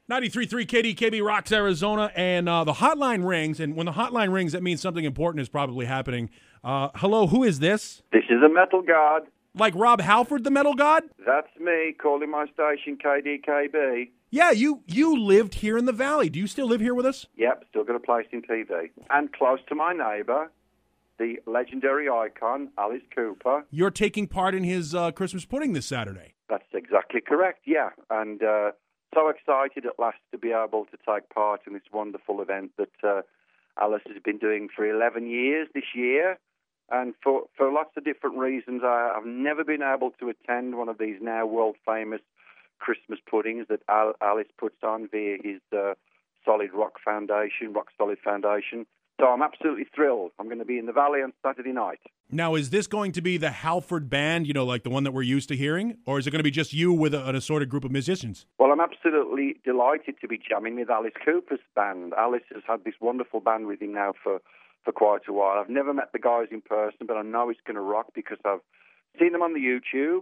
93.3 KDKB rocks Arizona, and the hotline rings, and when the hotline rings, that means something important is probably happening. Hello, who is this? This is a metal god. Like Rob Halford, the metal god? That's me calling my station KDKB. Yeah, you lived here in the Valley. Do you still live here with us? Yep, still got a place in TV. And close to my neighbour, the legendary icon, Alice Cooper. You're taking part in his Christmas pudding this Saturday. That's exactly correct, yeah. And so excited at last to be able to take part in this wonderful event that Alice has been doing for 11 years this year. And for lots of different reasons, I've never been able to attend one of these now world-famous Christmas puddings that Alice puts on via his Solid Foundation. So I'm absolutely thrilled. I'm going to be in the Valley on Saturday night. Now, is this going to be the Halford Band, like the one that we're used to hearing? Or is it going to be just you with an assorted group of musicians? Well, I'm absolutely delighted to be jamming with Alice Cooper's band. Alice has had this wonderful band with him now for quite a while. I've never met the guys in person, but I know it's going to rock because I've seen them on the YouTube.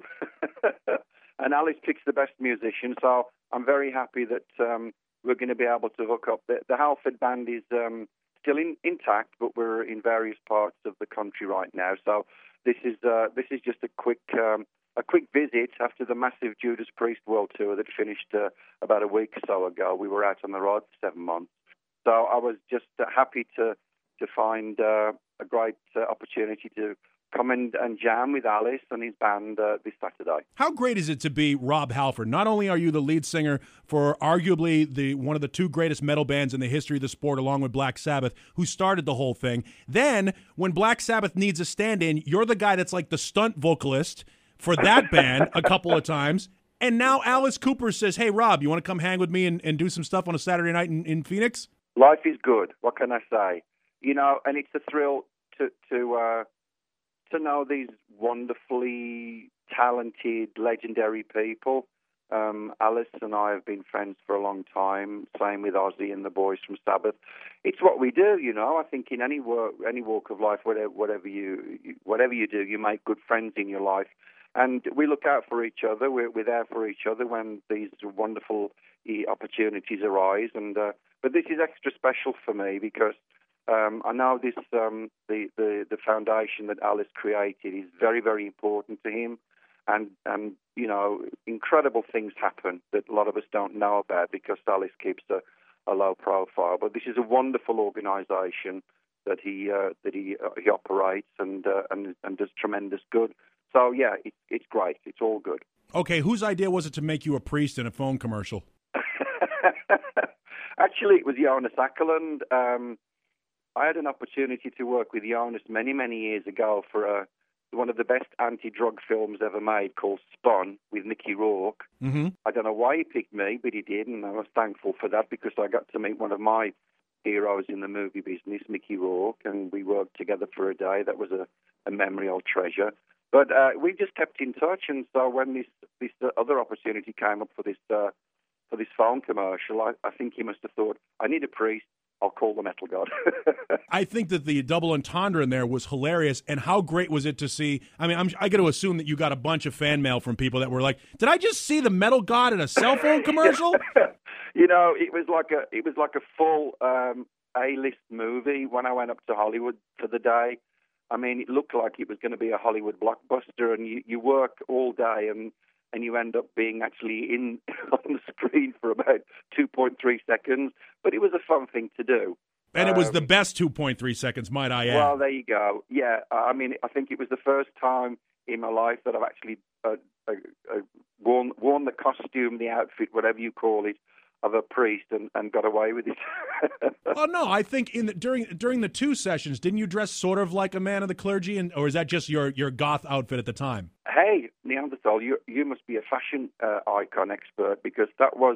And Alice picks the best musicians, so I'm very happy that we're going to be able to hook up. The Halford Band is still intact, but we're in various parts of the country right now. So this is just a quick visit after the massive Judas Priest World Tour that finished about a week or so ago. We were out on the road for 7 months, so I was just happy to find a great opportunity to come and jam with Alice and his band this Saturday. How great is it to be Rob Halford? Not only are you the lead singer for arguably one of the two greatest metal bands in the history of the sport, along with Black Sabbath, who started the whole thing. Then, when Black Sabbath needs a stand-in, you're the guy that's like the stunt vocalist for that band a couple of times. And now Alice Cooper says, hey, Rob, you want to come hang with me and do some stuff on a Saturday night in Phoenix? Life is good. What can I say? And it's a thrill to know these wonderfully talented, legendary people. Alice and I have been friends for a long time. Same with Ozzy and the boys from Sabbath. It's what we do, I think in any walk of life, whatever you do, you make good friends in your life, and we look out for each other. We're there for each other when these wonderful opportunities arise. And but this is extra special for me because I know this the foundation that Alice created is very, very important to him, and incredible things happen that a lot of us don't know about because Alice keeps a low profile. But this is a wonderful organisation that he operates and does tremendous good. So yeah, it's great. It's all good. Okay, whose idea was it to make you a priest in a phone commercial? Actually, it was Jonas Ackerlund. I had an opportunity to work with Jonas many, many years ago for one of the best anti-drug films ever made called Spun with Mickey Rourke. Mm-hmm. I don't know why he picked me, but he did, and I was thankful for that because I got to meet one of my heroes in the movie business, Mickey Rourke, and we worked together for a day. That was a memory I'll treasure. But we just kept in touch, and so when this other opportunity came up for this phone commercial, I think he must have thought, I need a priest. I'll call the metal god. I think that the double entendre in there was hilarious, and how great was it to see? I mean, I got to assume that you got a bunch of fan mail from people that were like, "Did I just see the metal god in a cell phone commercial?" It was like a full A-list movie when I went up to Hollywood for the day. I mean, it looked like it was going to be a Hollywood blockbuster, and you work all day and you end up being actually on the screen for about 2.3 seconds. But it was a fun thing to do. And it was the best 2.3 seconds, might I add. Well, there you go. Yeah, I mean, I think it was the first time in my life that I've actually worn the costume, the outfit, whatever you call it, of a priest and got away with it. Well, no, I think during the two sessions, didn't you dress sort of like a man of the clergy, or is that just your goth outfit at the time? Hey, Neanderthal, you must be a fashion icon expert because that was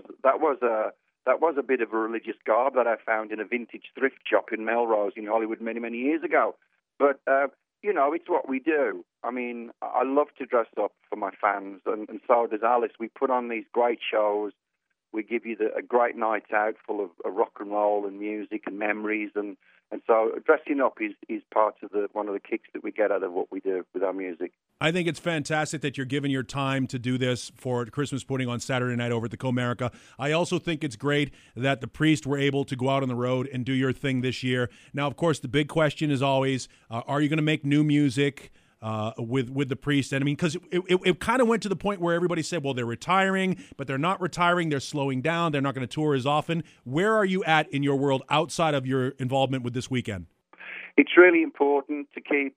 a bit of a religious garb that I found in a vintage thrift shop in Melrose in Hollywood many, many years ago. But it's what we do. I mean, I love to dress up for my fans, and so does Alice. We put on these great shows. We give you a great night out full of rock and roll and music and memories, and so dressing up is part of one of the kicks that we get out of what we do with our music. I think it's fantastic that you're giving your time to do this for Christmas Pudding on Saturday night over at the Comerica. I also think it's great that the Priest were able to go out on the road and do your thing this year. Now, of course, the big question is always, are you going to make new music with the Priest? And I mean, because it kind of went to the point where everybody said, well, they're retiring, but they're not retiring. They're slowing down. They're not going to tour as often. Where are you at in your world outside of your involvement with this weekend? It's really important to keep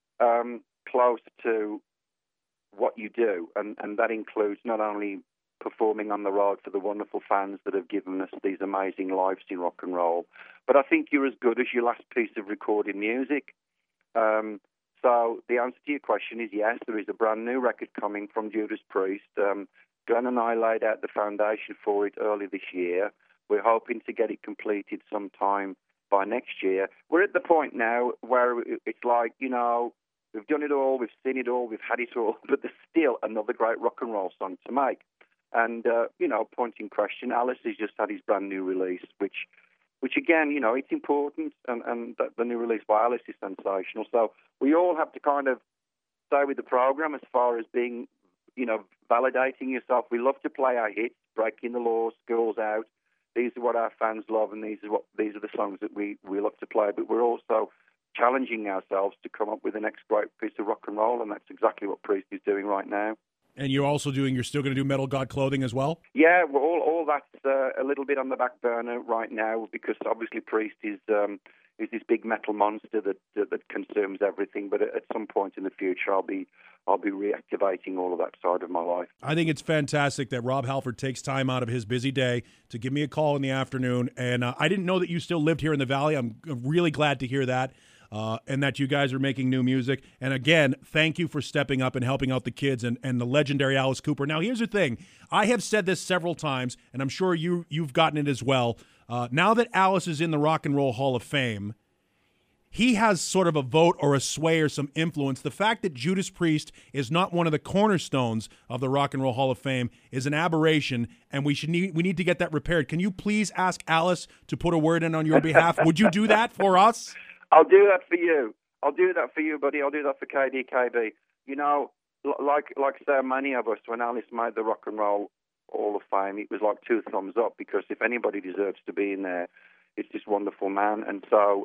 close to what you do, and that includes not only performing on the road for the wonderful fans that have given us these amazing lives in rock and roll, but I think you're as good as your last piece of recorded music. So the answer to your question is yes, there is a brand new record coming from Judas Priest. Glenn and I laid out the foundation for it early this year. We're hoping to get it completed sometime by next year. We're at the point now where it's like, we've done it all, we've seen it all, we've had it all, but there's still another great rock and roll song to make. And, point in question, Alice has just had his brand new release, which again, it's important, and the new release by Alice is sensational. So we all have to kind of stay with the program as far as being, validating yourself. We love to play our hits, Breaking the Law, School's Out. These are what our fans love, and these are the songs that we love to play. But we're also challenging ourselves to come up with the next great piece of rock and roll, and that's exactly what Priest is doing right now. And you're still going to do Metal God Clothing as well? Yeah, well, all that's a little bit on the back burner right now, because obviously Priest is this big metal monster that consumes everything. But at some point in the future, I'll be reactivating all of that side of my life. I think it's fantastic that Rob Halford takes time out of his busy day to give me a call in the afternoon. And I didn't know that you still lived here in the Valley. I'm really glad to hear that. And that you guys are making new music. And again, thank you for stepping up and helping out the kids and the legendary Alice Cooper. Now, here's the thing. I have said this several times, and I'm sure you've gotten it as well. Now that Alice is in the Rock and Roll Hall of Fame, he has sort of a vote or a sway or some influence. The fact that Judas Priest is not one of the cornerstones of the Rock and Roll Hall of Fame is an aberration, and we need to get that repaired. Can you please ask Alice to put a word in on your behalf? Would you do that for us? I'll do that for you. I'll do that for you, buddy. I'll do that for KDKB. Like so many of us, when Alice made the Rock and Roll Hall of Fame, it was like two thumbs up, because if anybody deserves to be in there, it's this wonderful man. And so,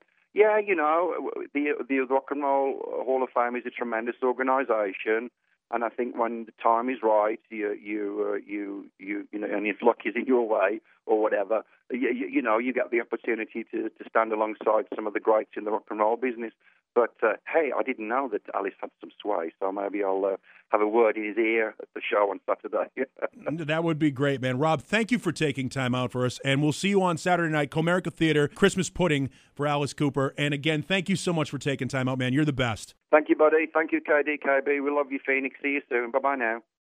the Rock and Roll Hall of Fame is a tremendous organisation. And I think when the time is right, you and if luck is in your way or whatever, you get the opportunity to stand alongside some of the greats in the rock and roll business. But hey, I didn't know that Alice had some sway, so maybe I'll have a word in his ear at the show on Saturday. That would be great, man. Rob, thank you for taking time out for us, and we'll see you on Saturday night, Comerica Theater, Christmas Pudding for Alice Cooper. And again, thank you so much for taking time out, man. You're the best. Thank you, buddy. Thank you, KDKB. We love you, Phoenix. See you soon. Bye-bye now.